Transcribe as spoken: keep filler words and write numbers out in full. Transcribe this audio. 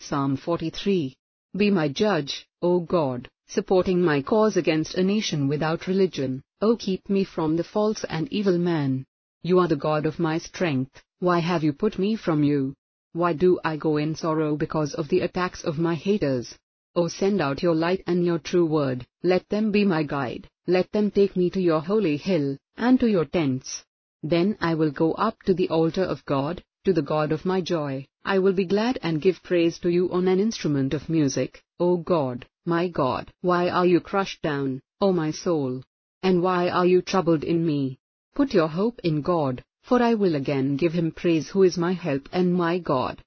Psalm forty-three. Be my judge, O God, supporting my cause against a nation without religion. O keep me from the false and evil man. You are the God of my strength. Why have you put me from you? Why do I go in sorrow because of the attacks of my haters? O send out your light and your true word. Let them be my guide. Let them take me to your holy hill, and to your tents. Then I will go up to the altar of God, to the God of my joy. I will be glad and give praise to you on an instrument of music, O God, my God. Why are you crushed down, O my soul? And why are you troubled in me? Put your hope in God, for I will again give him praise, who is my help and my God.